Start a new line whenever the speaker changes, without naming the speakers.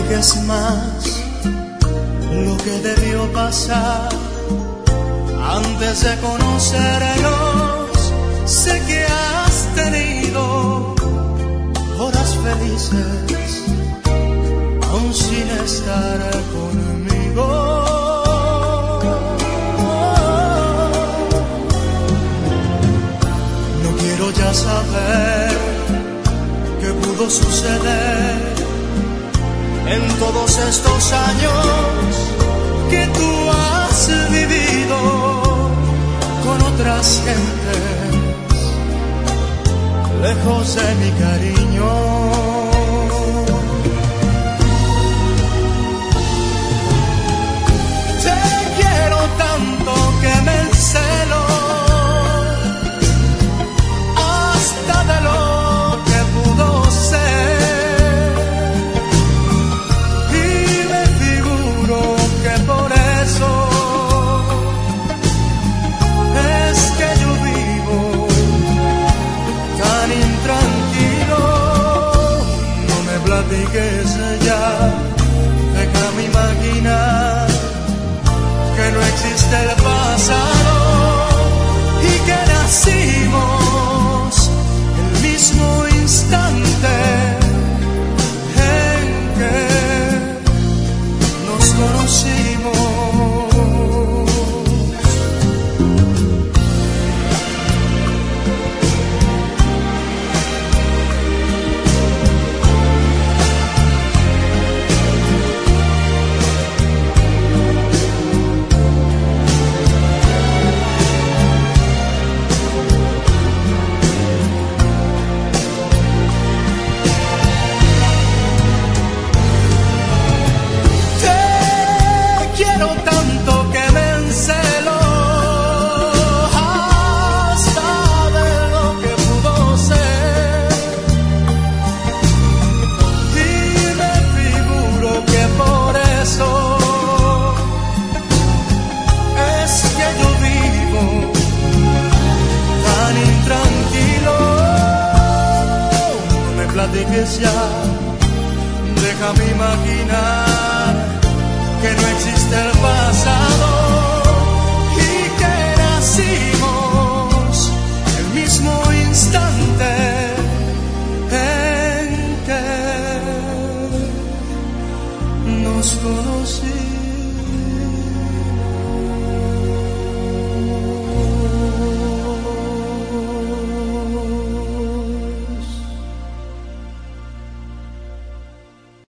platiques más lo que debió pasar antes de conocernos. Sé que has tenido horas felices aún sin estar conmigo. No quiero ya saber qué pudo suceder en todos estos años que tú has vivido con otras gentes, lejos de mi cariño. Te quiero tanto que me encelo hasta de lo que pudo ser, y me figuro que por eso es que yo vivo tan intranquilo. No me platiques ya, déjame imaginar que no existe el pasado y que nacimos el mismo instante en que nos conocimos. Quiero tanto que me encelo hasta de lo que pudo ser, y me figuro que por eso es que yo vivo tan intranquilo. No me platiques ya, déjame imaginar que no existe el pasado y que nacimos el mismo instante en que nos conocimos.